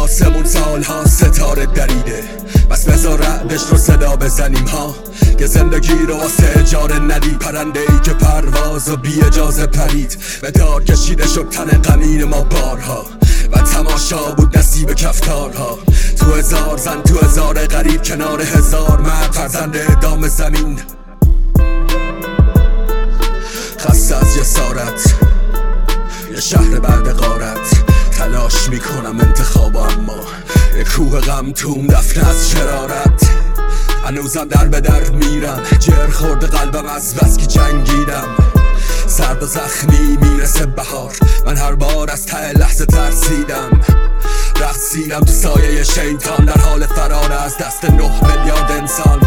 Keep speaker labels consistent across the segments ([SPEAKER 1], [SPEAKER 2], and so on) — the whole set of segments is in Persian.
[SPEAKER 1] آسمون سالها ستاره دریده، بس بذار رعدش رو صدا بزنیم ها، که زندگی رو واسه اجاره ندی. پرنده ای که پرواز و بی اجازه پرید، به دار کشیده شد تن غمین ما بارها، و تماشا بود نصیب کفتارها. تو هزار زن تو هزار غریب، کنار هزار مرد فرزند دام زمین. خسته از جسارت یه شهر بعد غارت، تلاش میکنم انتخاب، اما یه کوه غم توم دفنه از شرارت. هنوزم در به در میرم، جر خورده قلبم از بس که جنگیدم. سرد و زخمی میرسه بهار، من هر بار از ته لحظه ترسیدم. رقصیدم تو سایه شیطان، در حال فرار از دست 9 میلیارد انسان.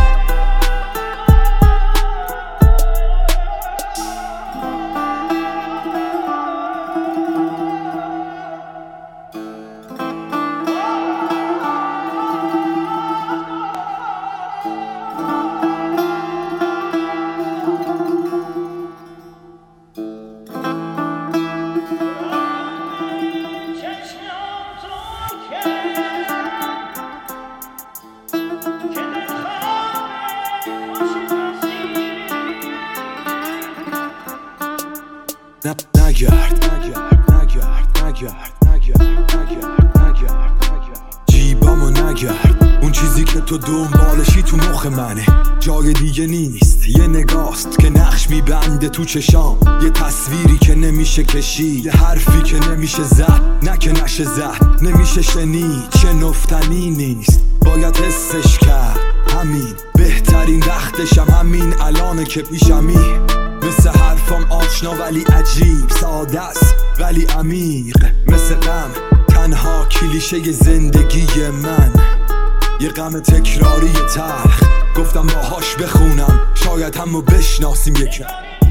[SPEAKER 2] جیبامو نگرد، اون چیزی که تو دنبالشی تو مخ منه، جای دیگه نیست. یه نگاست که نقش میبنده تو چشام، یه تصویری که نمیشه کشید، یه حرفی که نمیشه زد، نه که نشه زد، نمیشه شنید، شنفتنی نیست، باید حسش کرد. همین بهترین وقتشم، همین الانه که پیشمی. مثل حرفام آشنا ولی عجیب، ساده است ولی عمیق، مثل غم تنها کلیشه زندگی من. یه غم تکراری تلخ، گفتم باهاش بخونم، شاید همو بشناسیم یکم.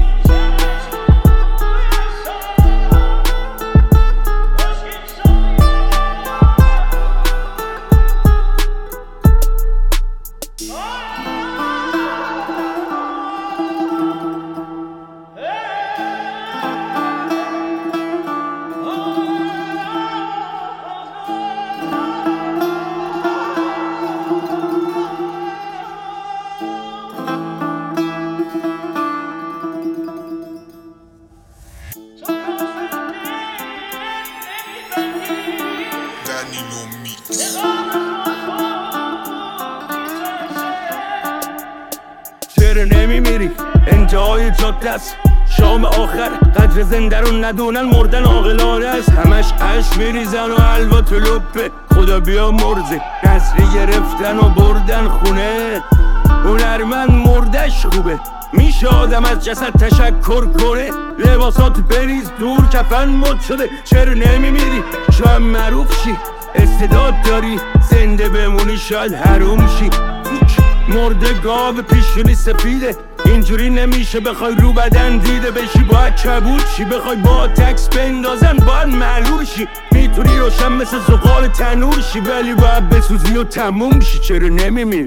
[SPEAKER 3] چرا نمیمیری؟ انتهای جاده است، شام آخر قدر زنده رو ندونن، مردن عاقلانه است. همش عشق میریزن و حلوا تو لپه، خدا بیا مرزه. نصری گرفتن و بردن خونه، هنرمند مردش خوبه. میشه آدم از جسد تشکر کنه، لباسات بریز دور، کفن مد شده. چرا نمیمیری؟ شاید معروف شی، استعداد داری، زنده بمونی شاید حروم شی. مرده گاو پیشونی سفیده، اینجوری نمیشه بخوای رو بدن دیده بشی، باید کبود شی. بخوای با تکس بندازن باید معلول شی. میتونی روشن مثل زغال تنور شی، ولی باید بسوزی و تموم شی. چرا نمیمیری؟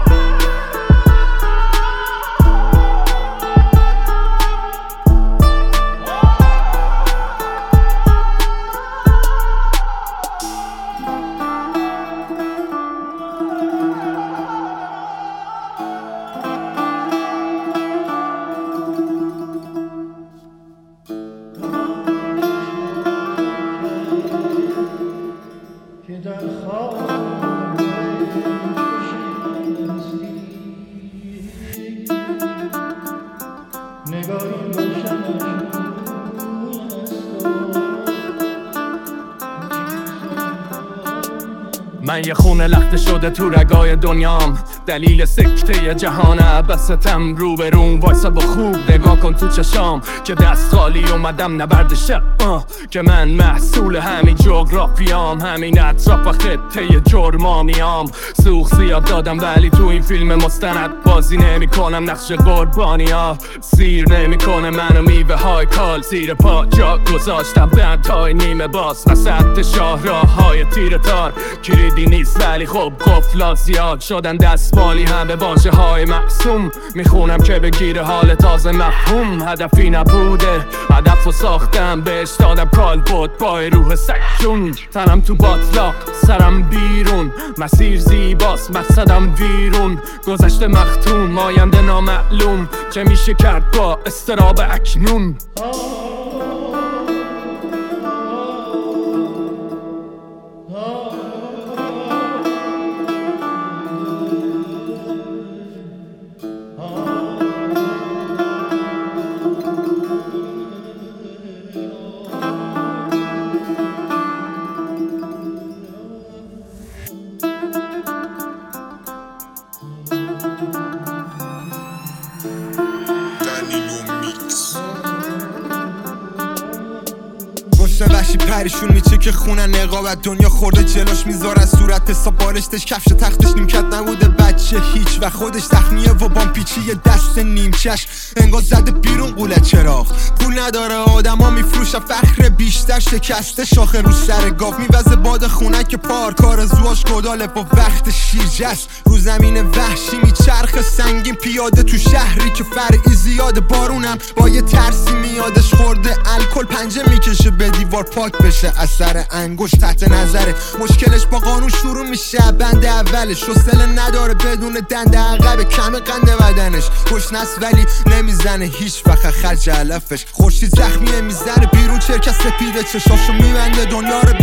[SPEAKER 4] من یه خونه لخته شده تو رگای دنیام، دلیل سکته جهانه. بستم رو به روم وایسا با خوب نگاه کن تو چشام، که دست خالی اومدم نبرد شب. که من محصول همین جغرافیام، همین اطراف و خطه جرمانیام. سوخ زیاد دادم ولی تو این فیلم مستند بازی نمی کنم نقش قربانی ها. سیر نمی کنه منو میوه های کال، زیر پا جا گذاشتم بندهای نیمه باز. وسط شاهراه های تیر تار، کلیدی نیست ولی خب قفلا زیاد شدن دستمالی هم به واژه های معصوم. میخونم که بگیره حال تازه مفهوم. هدفی نبوده هدف رو ساختم، بهش دادم کال بود با روح سکشون. تنم تو باطلاق سرم بیرون. مسیر زیباست مقصدم ویرون، گذشته مختوم آینده نامعلوم. چه میشه کرد با استراب اکنون؟
[SPEAKER 5] وحشی پریشون میچه که خونن نقابت دنیا خورده جلوش میذارن صورت حساب بالشتش کفش تختش نیمکت نبوده بچه هیچ و خودش زخمیه و بام پیچی یه دست نیمچش انگار زده بیرون قوله چراغ. پول نداره آدما میفروشه فخر بیشتر شکسته شاخه رو سر گاف میوزه باد خونه که پار کار زواش گداله با وقت شیرجست رو زمین وحشی میچرخ سنگین پیاده تو شهری که فرعی زیاده بارونم با یه ترسی میادش خورده الکل پنجه میکشه به دیوار پاک بشه اثر انگوش تحت نظره مشکلش با قانون شروع میشه بند اولش حوصله نداره بدون دنده عقب کم قنده بدنش خوشنست ولی نمیزنه هیچ وقت خرج علفش خورشید زخمیه میزنه بیرون چرکس سپیده چشاشو میبنده دنیا رو